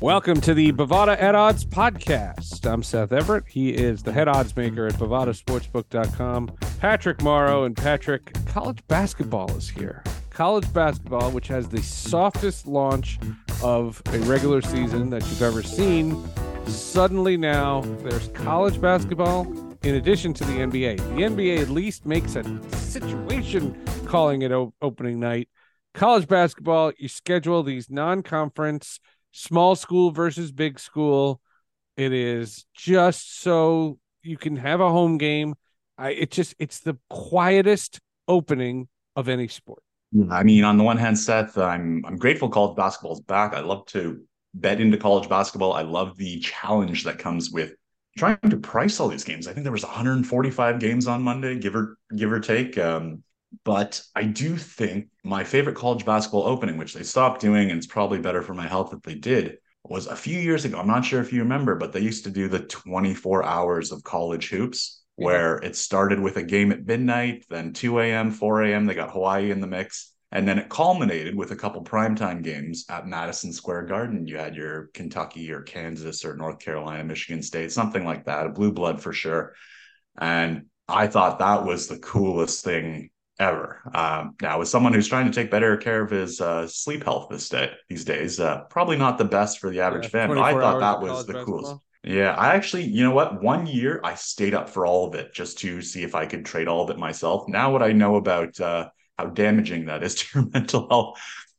Welcome to the Bovada at Odds podcast. I'm Seth Everett. He is the head odds maker at bovadasportsbook.com. Patrick Morrow. And Patrick, college basketball is here. College basketball, which has the softest launch of a regular season that you've ever seen. Suddenly now there's college basketball in addition to the NBA. The NBA at least makes a situation calling it opening night. College basketball, you schedule these non-conference small school versus big school. It is just so you can have a home game. It's the quietest opening of any sport. I mean, on the one hand, Seth, I'm grateful college basketball's back. I love to bet into college basketball. I love the challenge that comes with trying to price all these games. I think there was 145 games on Monday, give or take. But I do think my favorite college basketball opening, which they stopped doing, and it's probably better for my health that they did, was a few years ago. I'm not sure if you remember, but they used to do the 24 hours of college hoops, where it started with a game at midnight, then 2 a.m., 4 a.m. They got Hawaii in the mix. And then it culminated with a couple primetime games at Madison Square Garden. You had your Kentucky or Kansas or North Carolina, Michigan State, something like that, a blue blood for sure. And I thought that was the coolest thing ever. Now, as someone who's trying to take better care of his sleep health these days, probably not the best for the average fan, but I thought that was the coolest. Yeah, I actually, you know what? One year I stayed up for all of it just to see if I could trade all of it myself. Now what I know about how damaging that is to your mental health,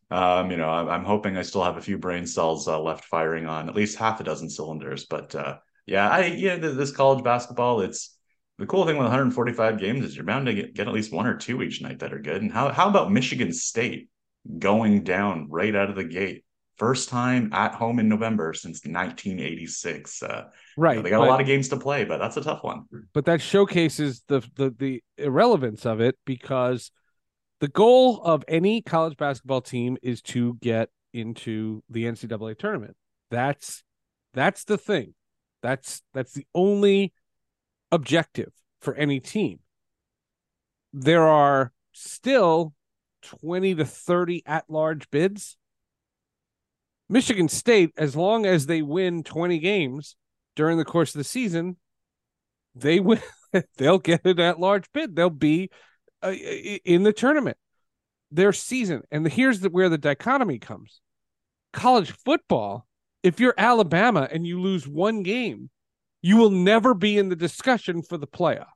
I'm hoping I still have a few brain cells left firing on at least half a dozen cylinders. But this college basketball, it's the cool thing with 145 games is you're bound to get at least one or two each night that are good. And how about Michigan State going down right out of the gate? First time at home in November since 1986. Right. They got a lot of games to play, but that's a tough one. But that showcases the irrelevance of it, because the goal of any college basketball team is to get into the NCAA tournament. That's the thing. That's the only objective for any team. There are still 20 to 30 at-large bids. Michigan State, as long as they win 20 games during the course of the season, they'll get an at-large bid. They'll be in the tournament. Their season, and here's where the dichotomy comes. College football, if you're Alabama and you lose one game, you will never be in the discussion for the playoff.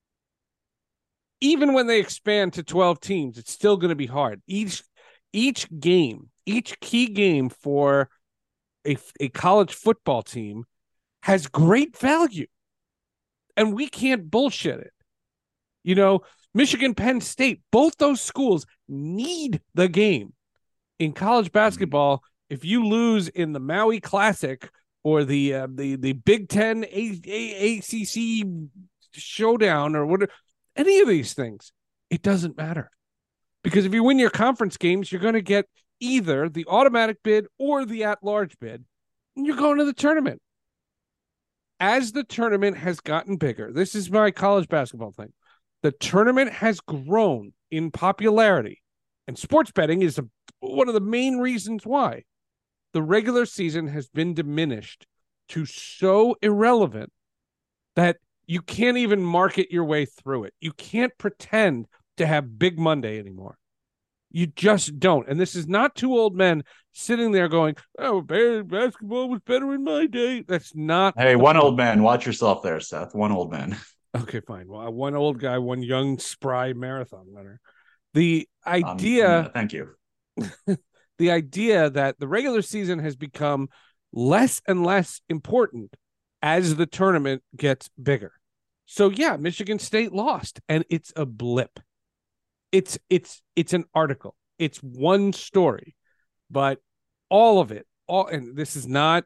Even when they expand to 12 teams, it's still going to be hard. Each game, each key game for a college football team has great value. And we can't bullshit it. You know, Michigan, Penn State, both those schools need the game. In college basketball, if you lose in the Maui Classic or the Big Ten ACC showdown or whatever, any of these things, it doesn't matter. Because if you win your conference games, you're going to get either the automatic bid or the at-large bid, and you're going to the tournament. As the tournament has gotten bigger, this is my college basketball thing, the tournament has grown in popularity, and sports betting is one of the main reasons why. The regular season has been diminished to so irrelevant that you can't even market your way through it. You can't pretend to have Big Monday anymore. You just don't. And this is not two old men sitting there going, oh, basketball was better in my day. That's not. Hey, one old man. Watch yourself there, Seth. One old man. Okay, fine. Well, one old guy, one young, spry marathon runner. The idea. Thank you. The idea that the regular season has become less and less important as the tournament gets bigger. So yeah, Michigan State lost, and it's a blip. It's an article. It's one story, but all of it, and this is not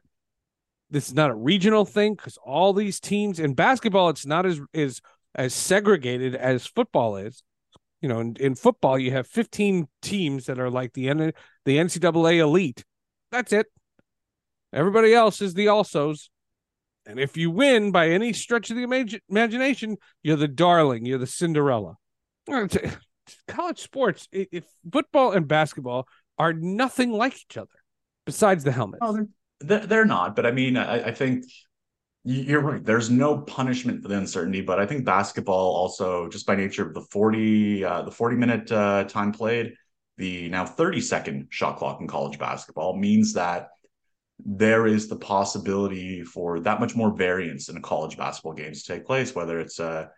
a regional thing, because all these teams in basketball, it's not as segregated as football is. You know, in football, you have 15 teams that are like the NCAA elite. That's it. Everybody else is the alsos. And if you win by any stretch of the imagination, you're the darling. You're the Cinderella. College sports, if football and basketball are nothing like each other, besides the helmets. Oh, they're not, but I mean, I think you're right. There's no punishment for the uncertainty, but I think basketball also, just by nature of the 40-minute time played, the now 30-second shot clock in college basketball means that there is the possibility for that much more variance in a college basketball games to take place, whether it's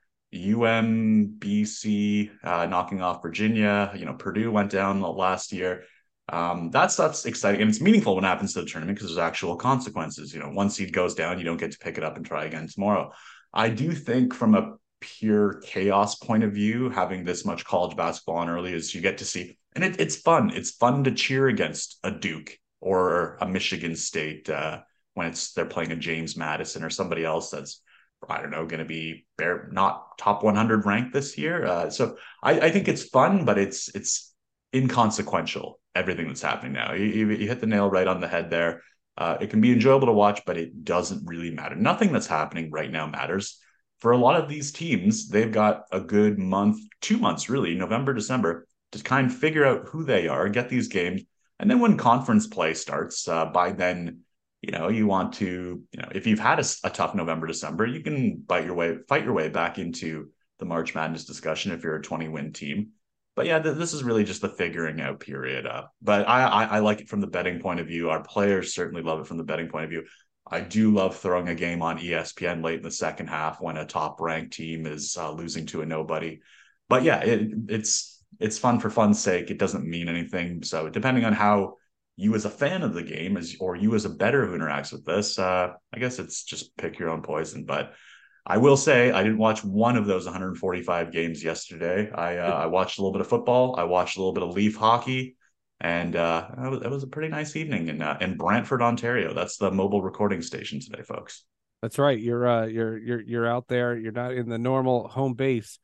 UMBC knocking off Virginia. Purdue went down last year. That stuff's exciting and it's meaningful when it happens to the tournament because there's actual consequences. One seed goes down, you don't get to pick it up and try again tomorrow. I do think from a pure chaos point of view, having this much college basketball on early is you get to see, and it's fun. It's fun to cheer against a Duke or a Michigan State when they're playing a James Madison or somebody else that's, I don't know, going to be not top 100 ranked this year. So I think it's fun, but it's inconsequential, everything that's happening now. You hit the nail right on the head there. It can be enjoyable to watch, but it doesn't really matter. Nothing that's happening right now matters. For a lot of these teams, they've got a good month, 2 months really, November, December, to kind of figure out who they are, get these games. And then when conference play starts, by then, you want to, if you've had a tough November, December, you can fight your way back into the March Madness discussion if you're a 20-win team. But yeah, this is really just the figuring out period. But I like it from the betting point of view. Our players certainly love it from the betting point of view. I do love throwing a game on ESPN late in the second half when a top ranked team is losing to a nobody. But yeah, it's fun for fun's sake. It doesn't mean anything. So depending on how you as a fan of the game or you as a bettor who interacts with this, I guess it's just pick your own poison. But I will say I didn't watch one of those 145 games yesterday. I watched a little bit of football. I watched a little bit of Leaf hockey, and it was a pretty nice evening in Brantford, Ontario. That's the mobile recording station today, folks. That's right. You're out there. You're not in the normal home base.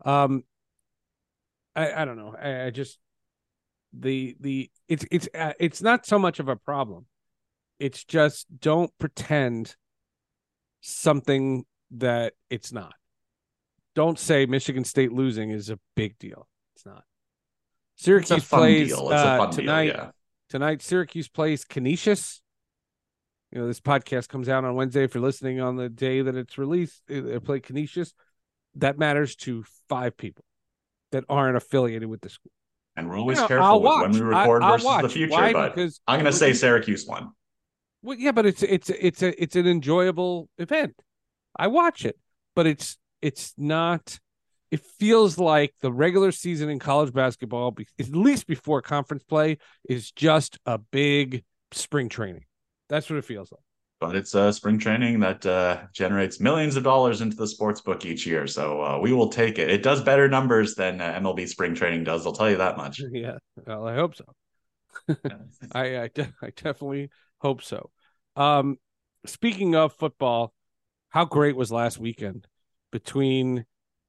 I don't know. I just it's not so much of a problem. It's just don't pretend something that it's not. Don't say Michigan State losing is a big deal. It's not. Syracuse plays deal. It's a fun tonight. Deal, yeah. Tonight, Syracuse plays Canisius. This podcast comes out on Wednesday. If you're listening on the day that it's released, they play Canisius. That matters to 5 people that aren't affiliated with the school. And we're always careful with when we record versus the future. Why? But Because I'm going to say Syracuse won. Well, yeah, but it's an enjoyable event. I watch it, but it's not. It feels like the regular season in college basketball, at least before conference play, is just a big spring training. That's what it feels like. But it's spring training that generates millions of dollars into the sports book each year. So we will take it. It does better numbers than MLB spring training does. I'll tell you that much. Yeah, well, I hope so. I definitely hope so. Speaking of football, how great was last weekend between,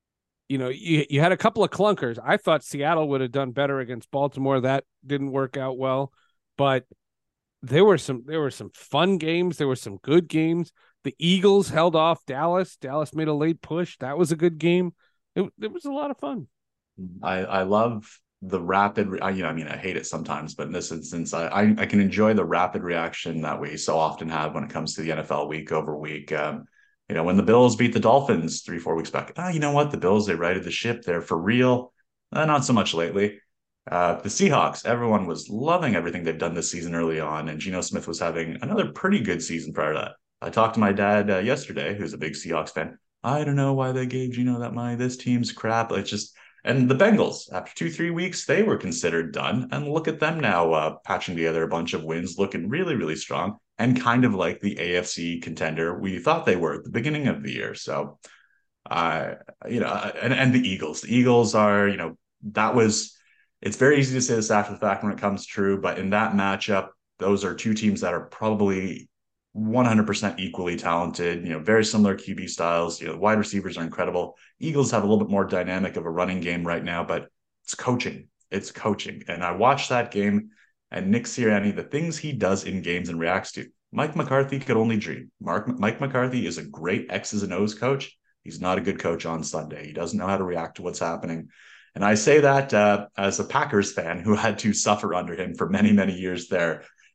you had a couple of clunkers. I thought Seattle would have done better against Baltimore. That didn't work out well, but there were some fun games. There were some good games. The Eagles held off Dallas. Dallas made a late push. That was a good game. It was a lot of fun. I love the rapid, I hate it sometimes, but in this instance, I can enjoy the rapid reaction that we so often have when it comes to the NFL week over week. When the Bills beat the Dolphins 3-4 weeks back, you know what? The Bills, they righted the ship. They're for real. Not so much lately. The Seahawks, everyone was loving everything they've done this season early on, and Geno Smith was having another pretty good season prior to that. I talked to my dad yesterday, who's a big Seahawks fan. I don't know why they gave Geno that money. This team's crap. It's just, and the Bengals, after 2-3 weeks, they were considered done, and look at them now, patching together a bunch of wins, looking really, really strong, and kind of like the AFC contender we thought they were at the beginning of the year. So, and the Eagles. The Eagles are, that was. It's very easy to say this after the fact when it comes true, but in that matchup, those are two teams that are probably 100% equally talented, very similar QB styles. Wide receivers are incredible. Eagles have a little bit more dynamic of a running game right now, but it's coaching. It's coaching. And I watched that game, and Nick Sirianni, the things he does in games and reacts to, Mike McCarthy could only dream. Mike McCarthy is a great X's and O's coach. He's not a good coach on Sunday. He doesn't know how to react to what's happening. And I say that as a Packers fan who had to suffer under him for many, many years there.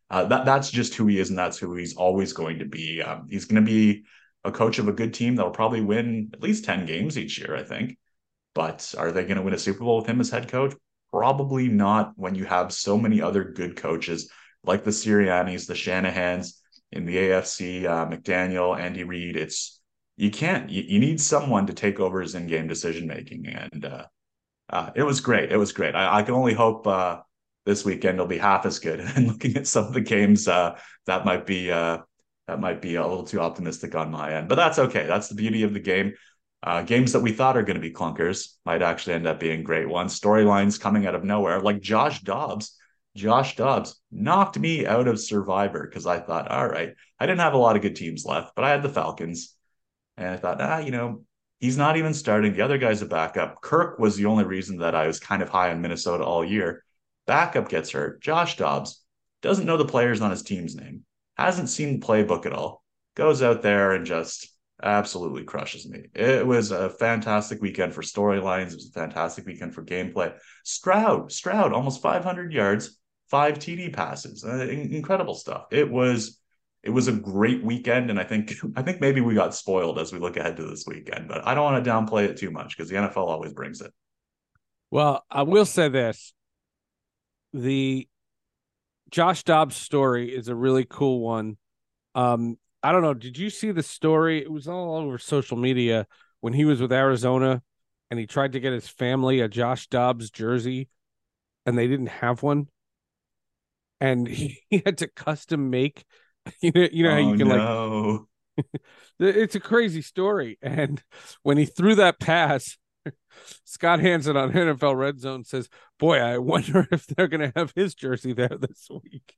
That's just who he is, and that's who he's always going to be. He's going to be a coach of a good team that will probably win at least 10 games each year, I think. But are they going to win a Super Bowl with him as head coach? Probably not when you have so many other good coaches like the Siriannis, the Shanahans in the AFC, McDaniel, Andy Reid. You can't. You need someone to take over his in-game decision making, and it was great. It was great. I can only hope this weekend will be half as good. And looking at some of the games, that might be a little too optimistic on my end, but that's okay. That's the beauty of the game. Games that we thought are going to be clunkers might actually end up being great ones. Storylines coming out of nowhere, like Josh Dobbs. Josh Dobbs knocked me out of Survivor because I thought, all right, I didn't have a lot of good teams left, but I had the Falcons. And I thought, he's not even starting. The other guy's a backup. Kirk was the only reason that I was kind of high on Minnesota all year. Backup gets hurt. Josh Dobbs doesn't know the players on his team's name, hasn't seen the playbook at all, goes out there and just absolutely crushes me. It was a fantastic weekend for storylines. It was a fantastic weekend for gameplay. Stroud, almost 500 yards, 5 TD passes, incredible stuff. It was a great weekend, and I think maybe we got spoiled as we look ahead to this weekend. But I don't want to downplay it too much because the NFL always brings it. Well, I will say this: the Josh Dobbs story is a really cool one. I don't know. Did you see the story? It was all over social media when he was with Arizona and he tried to get his family a Josh Dobbs jersey and they didn't have one. And he had to custom make, how Oh you can like, no. it's a crazy story. And when he threw that pass, Scott Hansen on NFL Red Zone says, boy, I wonder if they're going to have his jersey there this week.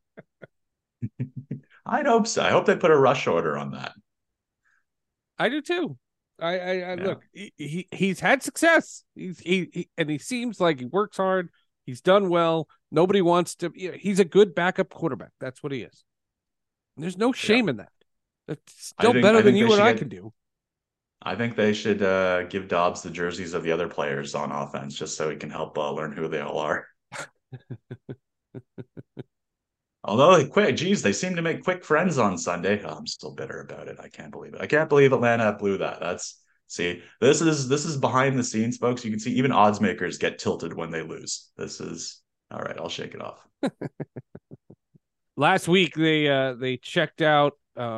I'd hope so. I hope they put a rush order on that. I do too. I Yeah. look. He's had success. And he seems like he works hard. He's done well. Nobody wants to. He's a good backup quarterback. That's what he is. And there's no Yeah. shame in that. That's I still think better I than think they you and should I get can do. I think they should give Dobbs the jerseys of the other players on offense just so he can help learn who they all are. Although, geez, they seem to make quick friends on Sunday. Oh, I'm still bitter about it. I can't believe it. I can't believe Atlanta blew that. See, this is behind the scenes, folks. You can see even odds makers get tilted when they lose. This is all right. I'll shake it off. Last week they checked out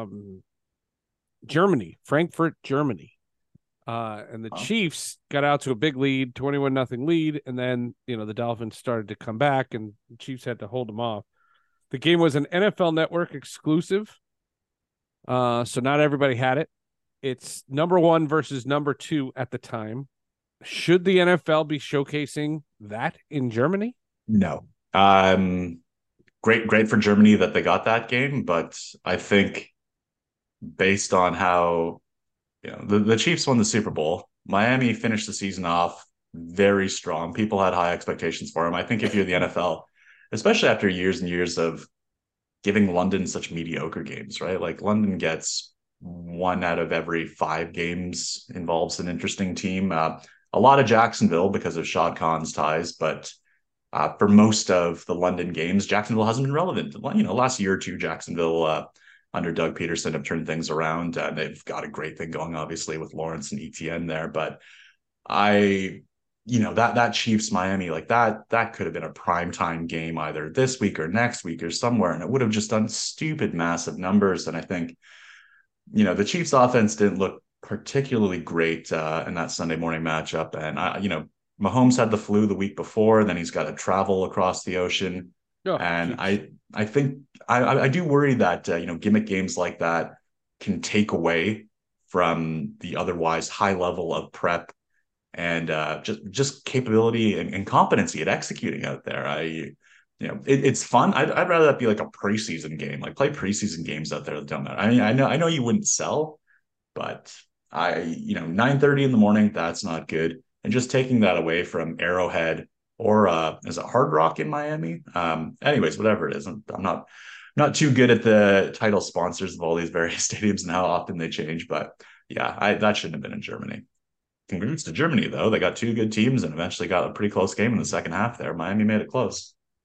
Germany, Frankfurt, Germany. And the Huh? Chiefs got out to a big lead, 21-0 lead, and then the Dolphins started to come back, and the Chiefs had to hold them off. The game was an NFL Network exclusive, so not everybody had it. It's number one versus number two at the time. Should the NFL be showcasing that in Germany? No. Great for Germany that they got that game, but I think based on how the Chiefs won the Super Bowl, Miami finished the season off very strong. People had high expectations for him. I think if you're the NFL, especially after years and years of giving London such mediocre games, right? Like London gets 1 out of every 5 games involves an interesting team. A lot of Jacksonville because of Shad Khan's ties, but for most of the London games, Jacksonville hasn't been relevant. Last year or two, Jacksonville under Doug Peterson have turned things around. They've got a great thing going, obviously, with Lawrence and ETN there. But that Chiefs Miami, like that could have been a primetime game either this week or next week or somewhere, and it would have just done stupid massive numbers. And I think the Chiefs offense didn't look particularly great in that Sunday morning matchup. And Mahomes had the flu the week before, then he's got to travel across the ocean. Oh, And geez. I think I do worry that gimmick games like that can take away from the otherwise high level of prep and just capability and competency at executing out there. It's fun. I'd rather that be like a preseason game, like play preseason games out there that don't matter. I mean, I know you wouldn't sell, but 9:30 in the morning, that's not good. And just taking that away from Arrowhead or is it Hard Rock in Miami? Anyways, whatever it is, I'm not too good at the title sponsors of all these various stadiums and how often they change, but yeah, that shouldn't have been in Germany. Congrats to Germany, though. They got 2 good teams and eventually got a pretty close game in the second half there. Miami made it close.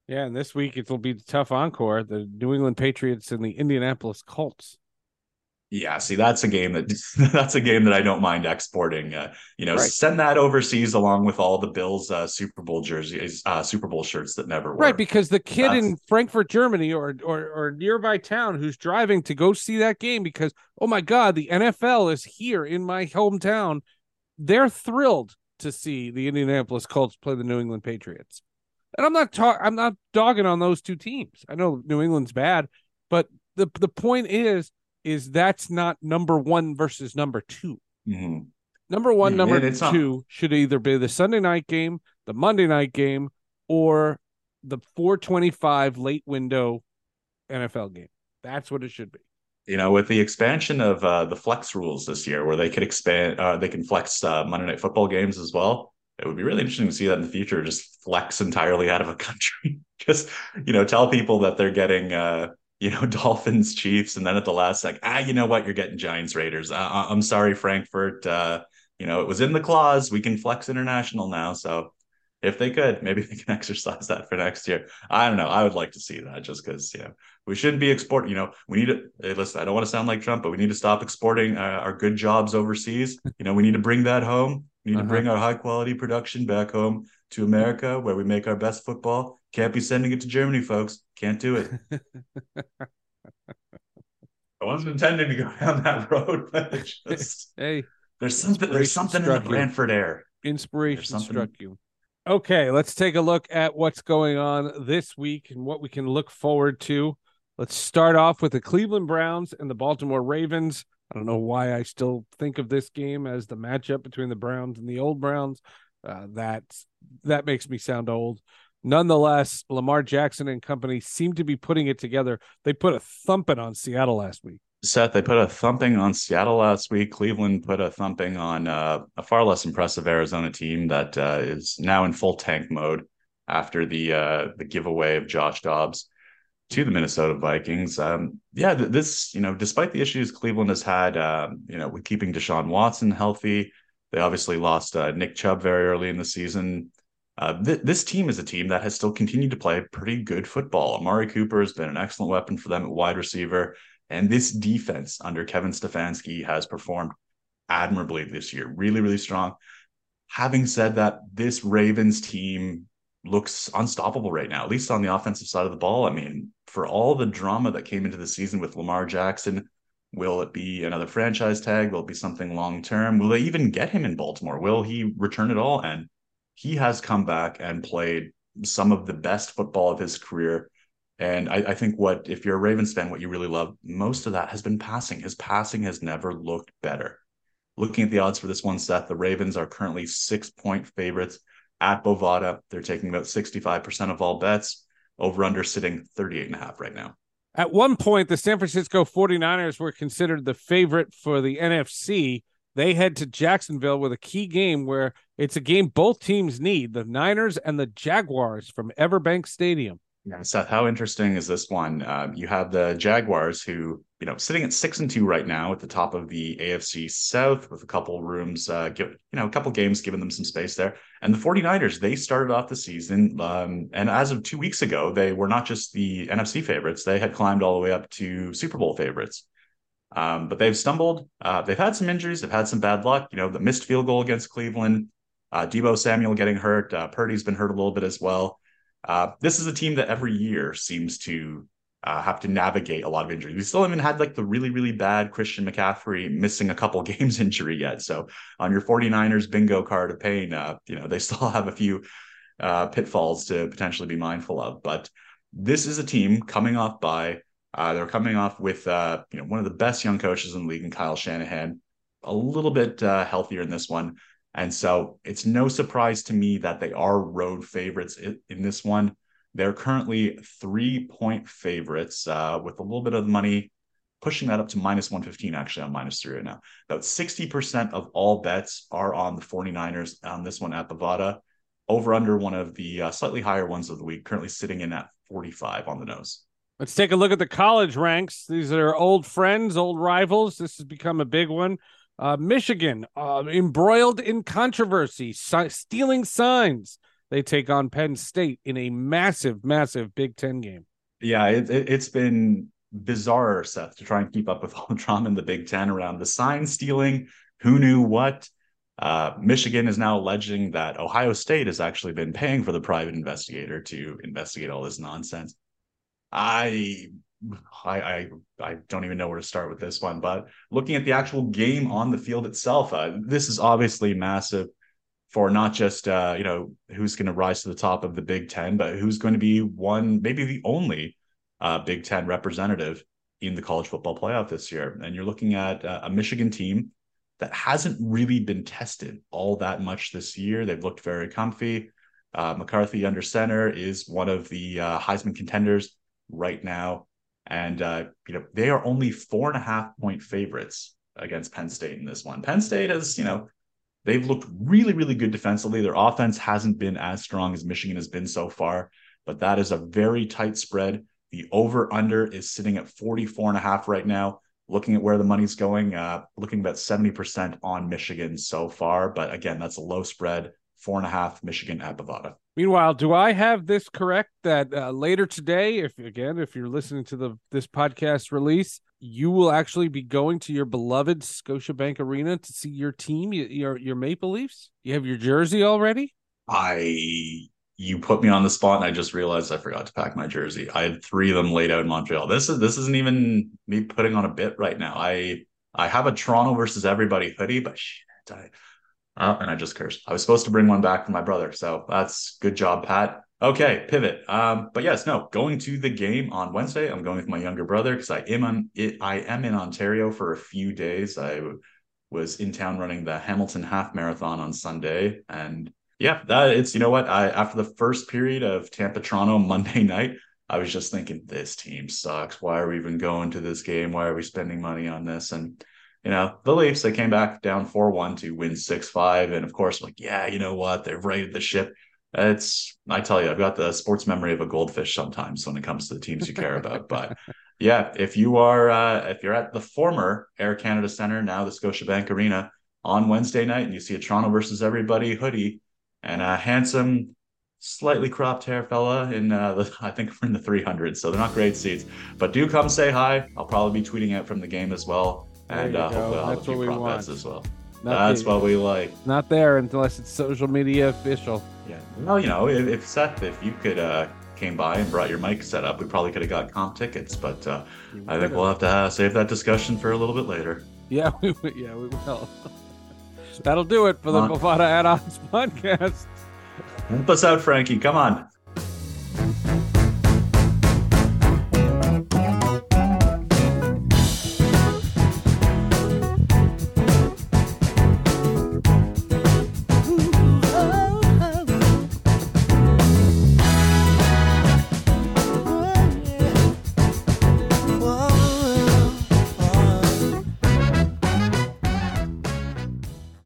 Yeah, and this week it'll be the tough encore, the New England Patriots and the Indianapolis Colts. Yeah, see, that's a game that that's a game that I don't mind exporting. Right. Send that overseas along with all the Bills Super Bowl jerseys, Super Bowl shirts that never Right, were. because the kid That's in Frankfurt, Germany, or nearby town who's driving to go see that game because, oh my God, the NFL is here in my hometown. They're thrilled to see the Indianapolis Colts play the New England Patriots. And I'm not dogging on those two teams. I know New England's bad, but the point is that's not number one versus number two. mhm. Number one, Yeah, number it's not. two should either be the Sunday night game, the Monday night game, or the 425 late window NFL game. That's what it should be. With the expansion of the flex rules this year, where they can flex Monday Night Football games as well. It would be really interesting to see that in the future, just flex entirely out of a country. Just, tell people that they're getting, Dolphins, Chiefs, and then at the last, like, you know what, you're getting Giants, Raiders. I'm sorry, Frankfurt. It was in the clause. We can flex international now. So if they could, maybe they can exercise that for next year. I don't know. I would like to see that just because, we shouldn't be exporting. We need to, hey, listen, I don't want to sound like Trump, but we need to stop exporting our good jobs overseas. We need to bring that home. We need to Uh-huh. bring our high quality production back home to America where we make our best football. Can't be sending it to Germany, folks. Can't do it. I wasn't intending to go down that road, but it's just Hey, there's inspiration something in the struck you. Brantford air. There's Inspiration struck something. you. Okay, let's take a look at what's going on this week and what we can look forward to. Let's start off with the Cleveland Browns and the Baltimore Ravens. I don't know why I still think of this game as the matchup between the Browns and the old Browns. That makes me sound old. Nonetheless, Lamar Jackson and company seem to be putting it together. They put a thumping on Seattle last week. Seth, they put a thumping on Seattle last week. Cleveland put a thumping on a far less impressive Arizona team that is now in full tank mode after the giveaway of Josh Dobbs to the Minnesota Vikings. This, despite the issues Cleveland has had, with keeping Deshaun Watson healthy, they obviously lost Nick Chubb very early in the season. This team is a team that has still continued to play pretty good football. Amari Cooper has been an excellent weapon for them at wide receiver. And this defense under Kevin Stefanski has performed admirably this year, really, really strong. Having said that, this Ravens team looks unstoppable right now, at least on the offensive side of the ball. I mean, for all the drama that came into the season with Lamar Jackson, will it be another franchise tag? Will it be something long term? Will they even get him in Baltimore? Will he return it all? And he has come back and played some of the best football of his career. And I think if you're a Ravens fan, what you really love, most of that has been passing. His passing has never looked better. Looking at the odds for this one, Seth, the Ravens are currently 6-point favorites at Bovada. They're taking about 65% of all bets. Over under sitting 38.5 right now. At one point, the San Francisco 49ers were considered the favorite for the NFC. They head to Jacksonville with a key game where it's a game both teams need, the Niners and the Jaguars from Everbank Stadium. Yeah, Seth, how interesting is this one? You have the Jaguars who, sitting at 6-2 right now at the top of the AFC South with a couple rooms, a couple games giving them some space there. And the 49ers, they started off the season, and as of 2 weeks ago, they were not just the NFC favorites, they had climbed all the way up to Super Bowl favorites. But they've stumbled. They've had some injuries. They've had some bad luck. The missed field goal against Cleveland, Deebo Samuel getting hurt. Purdy's been hurt a little bit as well. This is a team that every year seems to have to navigate a lot of injuries. We still haven't had like the really, really bad Christian McCaffrey missing a couple games injury yet. So on your 49ers bingo card of pain, they still have a few pitfalls to potentially be mindful of. But this is a team coming off they're coming off with one of the best young coaches in the league in Kyle Shanahan, a little bit healthier in this one. And so it's no surprise to me that they are road favorites in this one. They're currently 3-point favorites with a little bit of money, pushing that up to -115, actually on -3 right now. About 60% of all bets are on the 49ers on this one at Bovada, over under one of the slightly higher ones of the week, currently sitting in at 45 on the nose. Let's take a look at the college ranks. These are old friends, old rivals. This has become a big one. Michigan, embroiled in controversy, stealing signs. they take on Penn State in a massive, massive Big Ten game. Yeah, it's been bizarre, Seth, to try and keep up with all the drama in the Big Ten around the sign stealing. Who knew what? Michigan is now alleging that Ohio State has actually been paying for the private investigator to investigate all this nonsense. I I don't even know where to start with this one, but looking at the actual game on the field itself, this is obviously massive for not just who's going to rise to the top of the Big Ten, but who's going to be one, maybe the only Big Ten representative in the college football playoff this year. And you're looking at a Michigan team that hasn't really been tested all that much this year. They've looked very comfy. McCarthy under center is one of the Heisman contenders right now. And, they are only 4.5-point favorites against Penn State in this one. Penn State has, they've looked really, really good defensively. Their offense hasn't been as strong as Michigan has been so far, but that is a very tight spread. The over-under is sitting at 44.5 right now. Looking at where the money's going, looking about 70% on Michigan so far. But again, that's a low spread, 4.5 Michigan at Bovada. Meanwhile, do I have this correct that later today, if you're listening to this podcast release, you will actually be going to your beloved Scotiabank Arena to see your team, your Maple Leafs? You have your jersey already? You put me on the spot, and I just realized I forgot to pack my jersey. I had 3 of them laid out in Montreal. This isn't even me putting on a bit right now. I have a Toronto versus everybody hoodie, but shit, and I just cursed. I was supposed to bring one back from my brother, so that's good job, Pat. Okay, pivot. But yes, no, going to the game on Wednesday. I'm going with my younger brother because I am in Ontario for a few days. I was in town running the Hamilton Half Marathon on Sunday, and yeah, it's, you know what? After the first period of Tampa Toronto Monday night, I was just thinking, this team sucks. Why are we even going to this game? Why are we spending money on this? And the Leafs, they came back down 4-1 to win 6-5. And of course, like, yeah, you know what? They've righted the ship. I tell you, I've got the sports memory of a goldfish sometimes when it comes to the teams you care about. But yeah, if you're at the former Air Canada Centre, now the Scotiabank Arena on Wednesday night, and you see a Toronto versus everybody hoodie and a handsome, slightly cropped hair fella I think we're in the 300s, so they're not great seats. But do come say hi. I'll probably be tweeting out from the game as well. And hopefully I'll have a few prop bets as well. That's what we like. Not there unless it's social media official. Yeah. Well, if Seth, if you could came by and brought your mic set up, we probably could have got comp tickets. But I think we'll have to save that discussion for a little bit later. Yeah, we will. That'll do it for the Bovada Add-ons podcast. Help us out, Frankie. Come on.